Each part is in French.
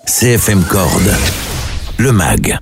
CFM Corde, le MAG.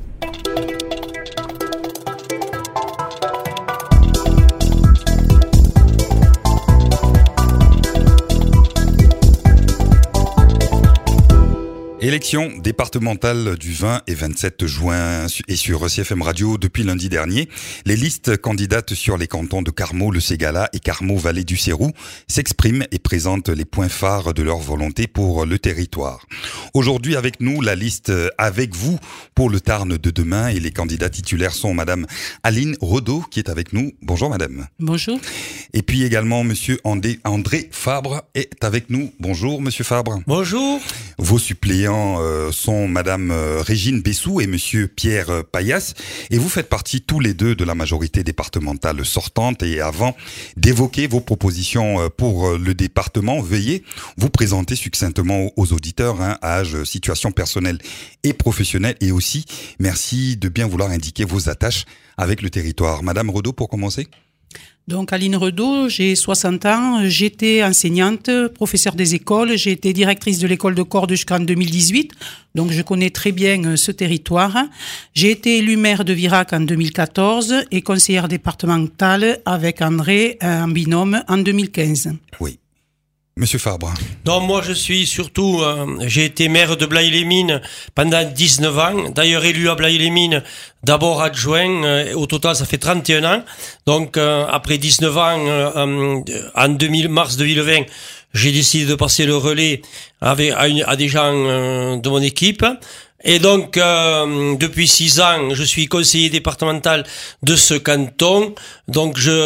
Élection départementale du 20 et 27 juin et sur CFM Radio depuis lundi dernier. Les listes candidates sur les cantons de Carmaux, le Ségala et Carmaux-Vallée du Sérou s'expriment et présentent les points phares de leur volonté pour le territoire. Aujourd'hui avec nous, la liste Avec vous pour le Tarn de demain et les candidats titulaires sont Madame Aline Redeau qui est avec nous. Bonjour Madame. Bonjour. Et puis également Monsieur André Fabre est avec nous. Bonjour Monsieur Fabre. Bonjour. Vos suppléants sont Madame Régine Bessou et Monsieur Pierre Payas, et vous faites partie tous les deux de la majorité départementale sortante. Et avant d'évoquer vos propositions pour le département, veuillez vous présenter succinctement aux auditeurs, âge, situation personnelle et professionnelle, et aussi merci de bien vouloir indiquer vos attaches avec le territoire. Madame Redeau, pour commencer. Donc Aline Redeau, j'ai 60 ans, j'étais enseignante, professeure des écoles, j'ai été directrice de l'école de Corde jusqu'en 2018, donc je connais très bien ce territoire. J'ai été élue maire de Virac en 2014 et conseillère départementale avec André en binôme en 2015. Oui. Monsieur Fabre. Non, moi je suis surtout, j'ai été maire de Blaye-les-Mines pendant 19 ans, d'ailleurs élu à Blaye-les-Mines, d'abord adjoint, au total ça fait 31 ans, donc après 19 ans, en mars 2020, j'ai décidé de passer le relais à des gens de mon équipe. Et donc, depuis 6 ans, je suis conseiller départemental de ce canton. Donc, je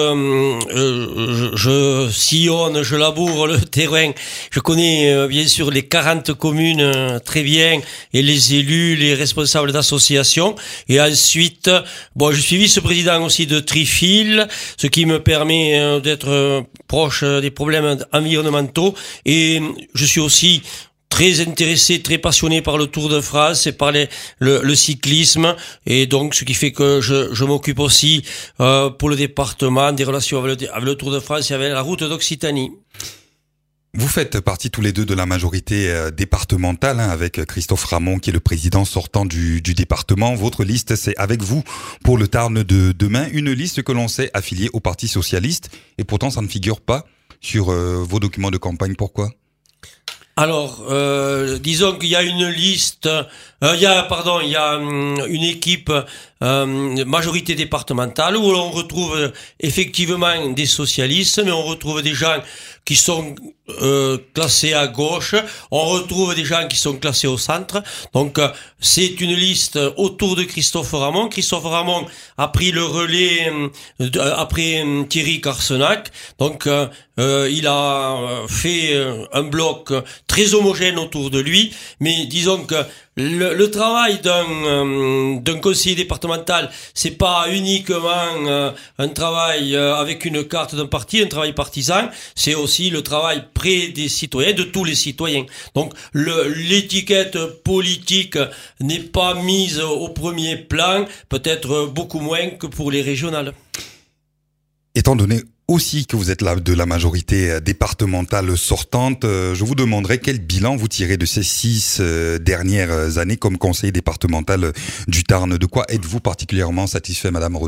sillonne, je laboure le terrain. Je connais bien sûr les 40 communes très bien, et les élus, les responsables d'associations. Et ensuite, je suis vice-président aussi de Trifil, ce qui me permet d'être proche des problèmes environnementaux. Et je suis aussi très intéressé, très passionné par le Tour de France et par le cyclisme, et donc ce qui fait que je m'occupe aussi pour le département des relations avec le Tour de France et avec la route d'Occitanie. Vous faites partie tous les deux de la majorité départementale, avec Christophe Ramon qui est le président sortant du département. Votre liste, c'est Avec vous pour le Tarn de demain, une liste que l'on sait affiliée au Parti Socialiste, et pourtant ça ne figure pas sur vos documents de campagne. Pourquoi ? Alors, disons qu'il y a une liste, il y a une équipe majorité départementale où l'on retrouve effectivement des socialistes, mais on retrouve des gens qui sont classés à gauche, on retrouve des gens qui sont classés au centre. Donc c'est une liste autour de Christophe Ramon. Christophe Ramon a pris le relais après Thierry Carsenac. Donc il a fait un bloc très homogène autour de lui, mais disons que le travail d'un conseiller départemental, c'est pas uniquement un travail avec une carte d'un parti, un travail partisan, c'est aussi le travail près des citoyens, de tous les citoyens. Donc l'étiquette politique n'est pas mise au premier plan, peut-être beaucoup moins que pour les régionales. Étant donné aussi que vous êtes là de la majorité départementale sortante, je vous demanderai quel bilan vous tirez de ces 6 dernières années comme conseiller départemental du Tarn. De quoi êtes-vous particulièrement satisfait, Madame Redeau ?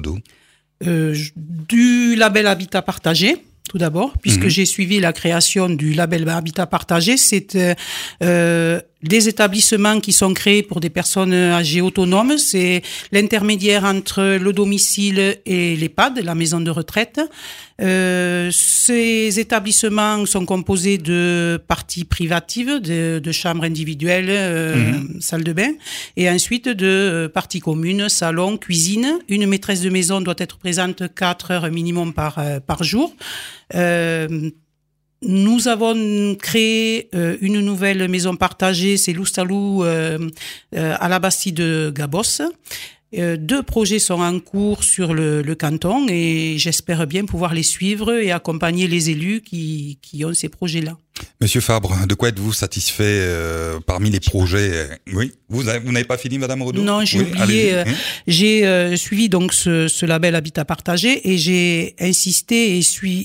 Du label Habitat Partagé, tout d'abord, puisque j'ai suivi la création du label Habitat Partagé. C'est des établissements qui sont créés pour des personnes âgées autonomes. C'est l'intermédiaire entre le domicile et l'EHPAD, la maison de retraite. Ces établissements sont composés de parties privatives, de chambres individuelles, salles de bain, et ensuite de parties communes, salon, cuisine. Une maîtresse de maison doit être présente 4 heures minimum par jour. Nous avons créé une nouvelle maison partagée, c'est Loustalou à la Bastille de Gabos. 2 projets sont en cours sur le canton, et j'espère bien pouvoir les suivre et accompagner les élus qui ont ces projets-là. Monsieur Fabre, de quoi êtes-vous satisfait parmi les projets? Oui, vous n'avez pas fini, Madame Renaud? Non, j'ai oublié. J'ai suivi donc ce label Habitat Partagé et j'ai insisté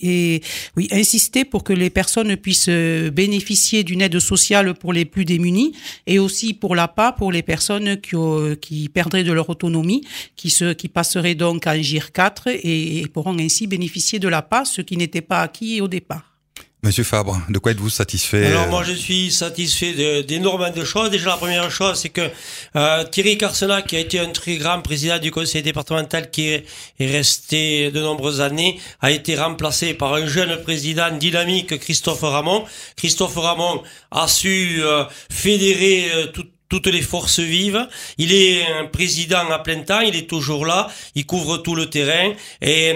insisté pour que les personnes puissent bénéficier d'une aide sociale pour les plus démunis et aussi pour l'APA pour les personnes qui perdraient de leur autonomie, qui passeraient donc en GIR 4 et pourront ainsi bénéficier de l'APA, ce qui n'était pas acquis au départ. Monsieur Fabre, de quoi êtes-vous satisfait? Alors moi je suis satisfait d'énormément de choses. Déjà la première chose c'est que Thierry Carsenac, qui a été un très grand président du conseil départemental qui est resté de nombreuses années, a été remplacé par un jeune président dynamique, Christophe Ramon. Christophe Ramon a su fédérer toutes les forces vives. Il est un président à plein temps, il est toujours là, il couvre tout le terrain et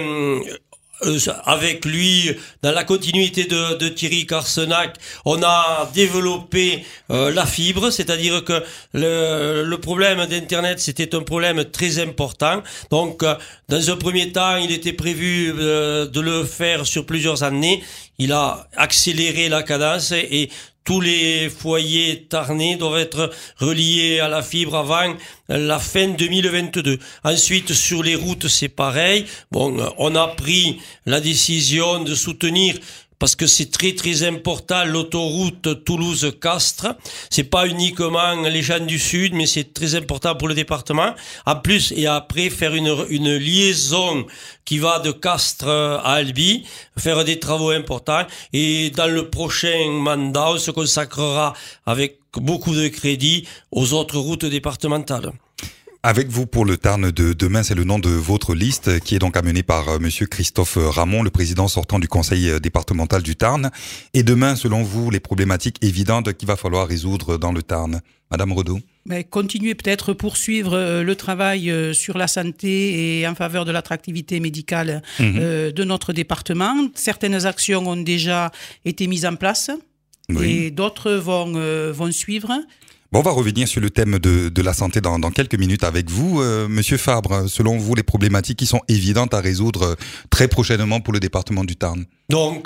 avec lui, dans la continuité de Thierry Carsenac, on a développé la fibre, c'est-à-dire que le problème d'Internet, c'était un problème très important. Donc, dans un premier temps, il était prévu de le faire sur plusieurs années. Il a accéléré la cadence et tous les foyers tarnais doivent être reliés à la fibre avant la fin 2022. Ensuite, sur les routes, c'est pareil. Bon, on a pris la décision de soutenir, parce que c'est très très important, l'autoroute Toulouse-Castres. C'est pas uniquement les gens du Sud, mais c'est très important pour le département. En plus, et après, faire une liaison qui va de Castres à Albi, faire des travaux importants. Et dans le prochain mandat, on se consacrera avec beaucoup de crédit aux autres routes départementales. Avec vous pour le Tarn de demain, c'est le nom de votre liste qui est donc amenée par monsieur Christophe Ramon, le président sortant du conseil départemental du Tarn. Et demain, selon vous, les problématiques évidentes qu'il va falloir résoudre dans le Tarn. Madame Renaud? Continuer peut-être poursuivre le travail sur la santé et en faveur de l'attractivité médicale de notre département. Certaines actions ont déjà été mises en place et d'autres vont suivre. Bon, on va revenir sur le thème de la santé dans quelques minutes avec vous. Monsieur Fabre, selon vous, les problématiques qui sont évidentes à résoudre très prochainement pour le département du Tarn? Donc,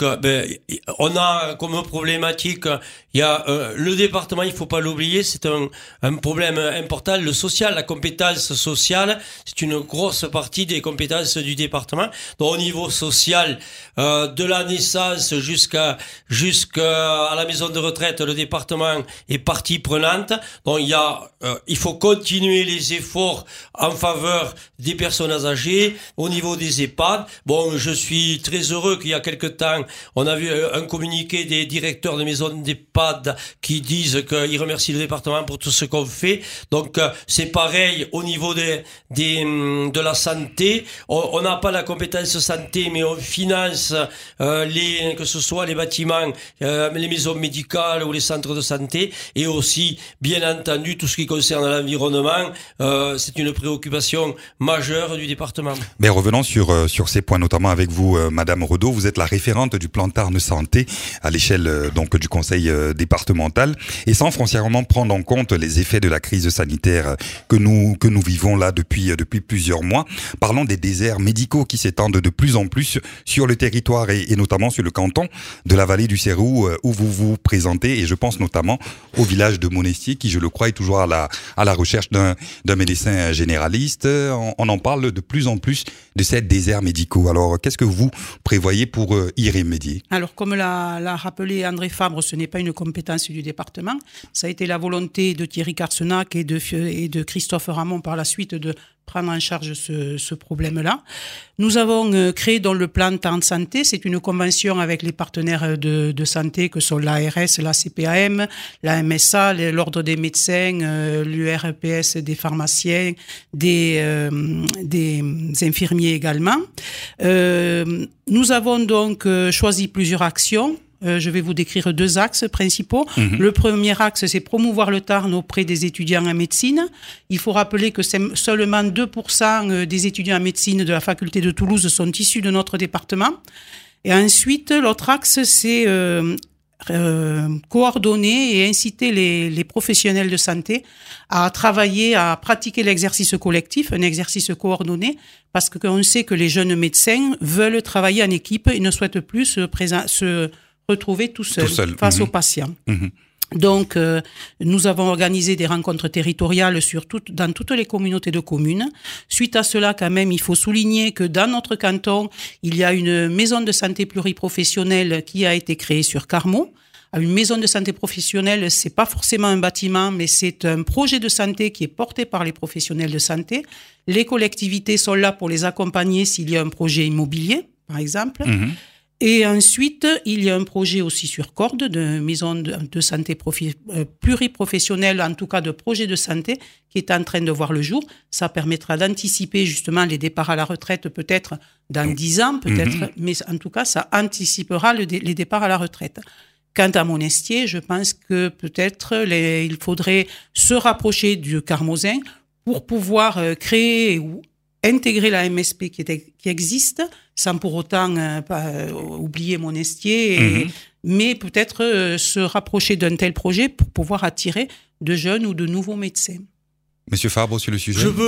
on a comme problématique, il y a le département, il faut pas l'oublier, c'est un problème important, le social, la compétence sociale, c'est une grosse partie des compétences du département. Donc, au niveau social, de la naissance jusqu'à la maison de retraite, le département est partie prenante. Donc, il faut continuer les efforts en faveur des personnes âgées. Au niveau des EHPAD, bon, je suis très heureux qu'il y a quelque temps, on a vu un communiqué des directeurs de maisons d'EHPAD qui disent qu'ils remercient le département pour tout ce qu'on fait. Donc, c'est pareil au niveau de la santé. On n'a pas la compétence santé, mais on finance que ce soit les bâtiments, les maisons médicales ou les centres de santé, et aussi, bien entendu, tout ce qui concerne l'environnement. C'est une préoccupation majeure du département. Mais revenons sur ces points, notamment avec vous, Madame Renaud. Vous êtes la référente du plan Tarn Santé à l'échelle donc du conseil départemental, et sans foncièrement prendre en compte les effets de la crise sanitaire que nous vivons là depuis plusieurs mois. Parlons des déserts médicaux qui s'étendent de plus en plus sur le territoire et notamment sur le canton de la vallée du Sérou où vous vous présentez, et je pense notamment au village de Monestier qui, je le crois, est toujours à la recherche d'un médecin généraliste. On en parle de plus en plus de ces déserts médicaux. Alors, qu'est-ce que vous prévoyez pour y remédier? Alors, comme l'a rappelé André Fabre, ce n'est pas une compétence du département. Ça a été la volonté de Thierry Carsenac et de Christophe Ramon par la suite de prendre en charge ce problème-là. Nous avons créé dans le plan Tarn Santé, c'est une convention avec les partenaires de santé que sont l'ARS, la CPAM, la MSA, l'Ordre des médecins, l'URPS des pharmaciens, des infirmiers également. Nous avons donc choisi plusieurs actions. Je vais vous décrire 2 axes principaux. Le premier axe, c'est promouvoir le Tarn auprès des étudiants en médecine. Il faut rappeler que seulement 2% des étudiants en médecine de la faculté de Toulouse sont issus de notre département. Et ensuite, l'autre axe, c'est coordonner et inciter les professionnels de santé à travailler, à pratiquer l'exercice collectif, un exercice coordonné, parce qu'on sait que les jeunes médecins veulent travailler en équipe et ne souhaitent plus se retrouver tout seul. Face aux patients. Donc, nous avons organisé des rencontres territoriales dans toutes les communautés de communes. Suite à cela, quand même, il faut souligner que dans notre canton, il y a une maison de santé pluriprofessionnelle qui a été créée sur Carmaux. Une maison de santé professionnelle, c'est pas forcément un bâtiment, mais c'est un projet de santé qui est porté par les professionnels de santé. Les collectivités sont là pour les accompagner s'il y a un projet immobilier, par exemple. Et ensuite, il y a un projet aussi sur Cordes de maison de santé pluriprofessionnelle, en tout cas de projet de santé, qui est en train de voir le jour. Ça permettra d'anticiper justement les départs à la retraite peut-être dans 10 ans, peut-être, mais en tout cas, ça anticipera les départs à la retraite. Quant à Monestier, je pense que peut-être il faudrait se rapprocher du Carmozin pour pouvoir créer ou intégrer la MSP qui existe, sans pour autant oublier Monestier, mais peut-être se rapprocher d'un tel projet pour pouvoir attirer de jeunes ou de nouveaux médecins. Monsieur Fabre, sur le sujet. Je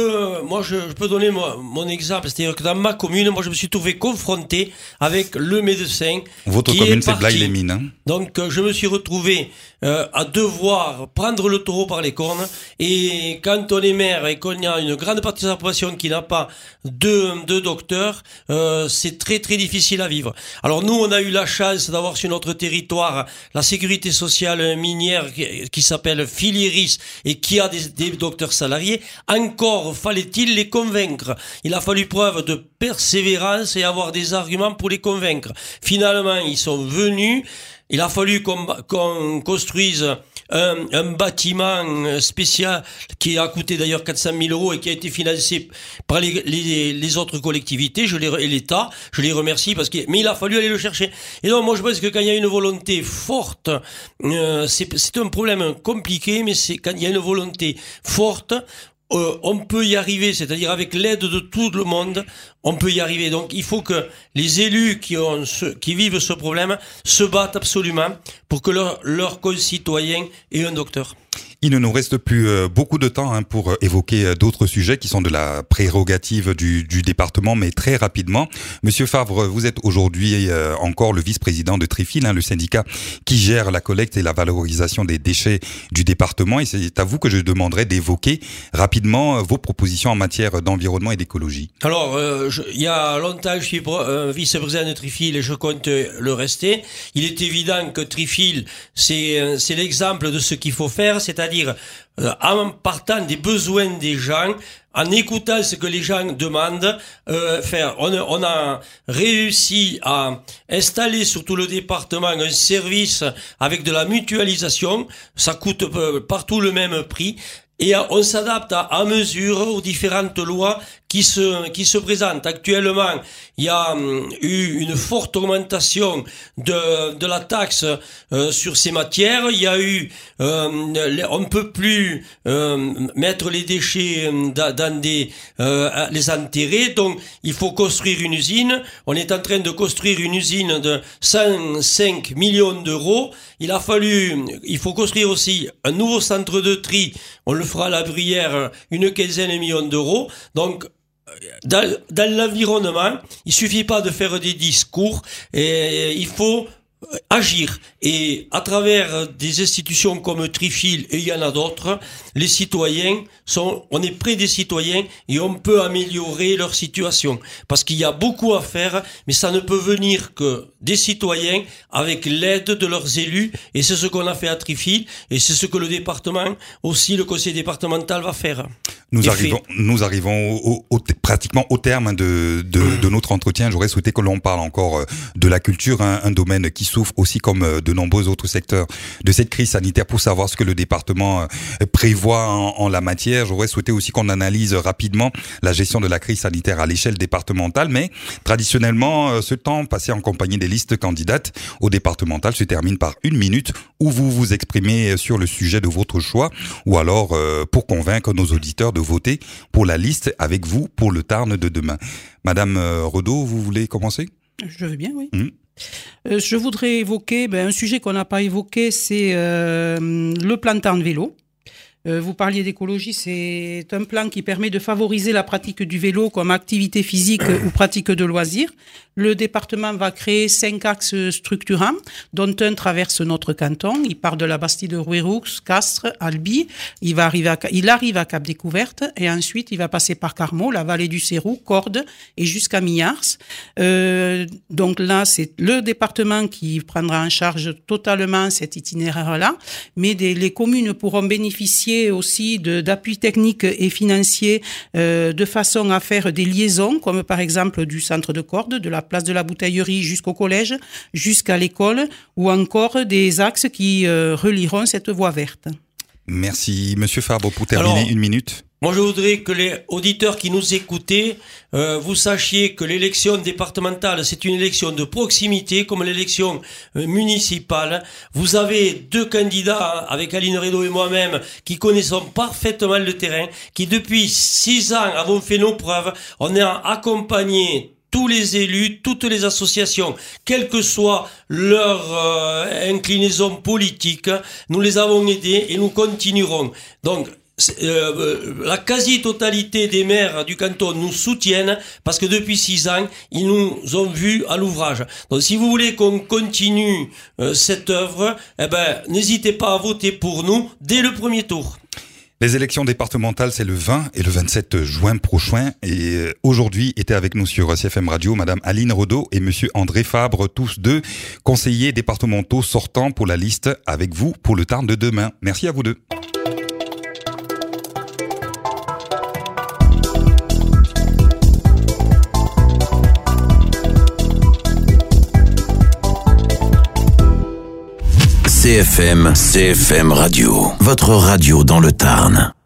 peux donner mon exemple, c'est-à-dire que dans ma commune, moi je me suis trouvé confronté avec le médecin. Votre commune, c'est Blaye-les-Mines. Hein. Donc je me suis retrouvé à devoir prendre le taureau par les cornes. Et quand on est maire et qu'on a une grande partie de la population qui n'a pas de docteur, c'est très très difficile à vivre. Alors nous, on a eu la chance d'avoir sur notre territoire la sécurité sociale minière qui s'appelle Filieris et qui a des docteurs salariés. Encore fallait-il les convaincre. Il a fallu preuve de persévérance et avoir des arguments pour les convaincre. Finalement, ils sont venus. Il a fallu qu'on construise un bâtiment spécial qui a coûté d'ailleurs 400 000 euros et qui a été financé par les autres collectivités et l'État. Je les remercie mais il a fallu aller le chercher. Et donc, moi, je pense que quand il y a une volonté forte, c'est un problème compliqué, mais c'est quand il y a une volonté forte, on peut y arriver, c'est-à-dire avec l'aide de tout le monde, on peut y arriver. Donc il faut que les élus qui vivent ce problème se battent absolument pour que leurs concitoyens aient un docteur. Il ne nous reste plus beaucoup de temps pour évoquer d'autres sujets qui sont de la prérogative du département, mais très rapidement. Monsieur Favre, vous êtes aujourd'hui encore le vice-président de Trifil, le syndicat qui gère la collecte et la valorisation des déchets du département. Et c'est à vous que je demanderai d'évoquer rapidement vos propositions en matière d'environnement et d'écologie. Alors, il y a longtemps, je suis vice-président de Trifil et je compte le rester. Il est évident que Trifil, c'est l'exemple de ce qu'il faut faire, c'est-à-dire en partant des besoins des gens, en écoutant ce que les gens demandent, on a réussi à installer sur tout le département un service avec de la mutualisation. Ça coûte partout le même prix. Et on s'adapte à mesure aux différentes lois qui se présentent. Actuellement, il y a eu une forte augmentation de la taxe sur ces matières. Il y a eu, on ne peut plus mettre les déchets dans les enterrer. Donc, il faut construire une usine. On est en train de construire une usine de 105 millions d'euros. Il faut construire aussi un nouveau centre de tri. On le fera à la Bruyère, une quinzaine de millions d'euros. Donc, dans l'environnement, il suffit pas de faire des discours, et il faut agir. Et à travers des institutions comme Trifil, et il y en a d'autres, les citoyens on est près des citoyens et on peut améliorer leur situation. Parce qu'il y a beaucoup à faire, mais ça ne peut venir que des citoyens avec l'aide de leurs élus. Et c'est ce qu'on a fait à Trifil, et c'est ce que le département, aussi le conseil départemental va faire. Nous arrivons pratiquement au terme de notre entretien. J'aurais souhaité que l'on parle encore de la culture, un domaine qui souffre aussi comme de nombreux autres secteurs de cette crise sanitaire, pour savoir ce que le département prévoit en la matière. J'aurais souhaité aussi qu'on analyse rapidement la gestion de la crise sanitaire à l'échelle départementale, mais traditionnellement, ce temps passé en compagnie des listes candidates au départemental se termine par 1 minute où vous vous exprimez sur le sujet de votre choix, ou alors pour convaincre nos auditeurs de voter pour la liste avec vous pour le Tarn de demain. Madame Redeau, vous voulez commencer ? Je veux bien, oui. Je voudrais évoquer un sujet qu'on n'a pas évoqué, c'est le plan Tarn vélo. Vous parliez d'écologie, c'est un plan qui permet de favoriser la pratique du vélo comme activité physique ou pratique de loisirs. Le département va créer 5 axes structurants, dont un traverse notre canton. Il part de la Bastide de Rouerux, Castres, Albi. Il arrive à Cap Découverte et ensuite il va passer par Carmaux, la vallée du Cérou, Cordes et jusqu'à Miars. Donc là, c'est le département qui prendra en charge totalement cet itinéraire-là, mais les communes pourront bénéficier aussi d'appui technique et financier de façon à faire des liaisons, comme par exemple du centre de Cordes, de la place de la Bouteillerie jusqu'au collège, jusqu'à l'école, ou encore des axes qui relieront cette voie verte. Merci, Monsieur Fabre, pour terminer. Alors, 1 minute. Moi, je voudrais que les auditeurs qui nous écoutaient, vous sachiez que l'élection départementale, c'est une élection de proximité, comme l'élection municipale. Vous avez 2 candidats, avec Aline Redo et moi-même, qui connaissons parfaitement le terrain, qui depuis 6 ans avons fait nos preuves. On a accompagné tous les élus, toutes les associations, quelle que soit leur inclinaison politique, nous les avons aidés et nous continuerons. Donc, la quasi-totalité des maires du canton nous soutiennent parce que depuis 6 ans, ils nous ont vus à l'ouvrage. Donc si vous voulez qu'on continue cette œuvre, n'hésitez pas à voter pour nous dès le premier tour. Les élections départementales, c'est le 20 et le 27 juin prochain. Et aujourd'hui, étaient avec nous sur CFM Radio Madame Aline Redo et Monsieur André Fabre, tous 2 conseillers départementaux sortants pour la liste avec vous pour le Tarn de demain. Merci à vous 2. CFM Radio, votre radio dans le Tarn.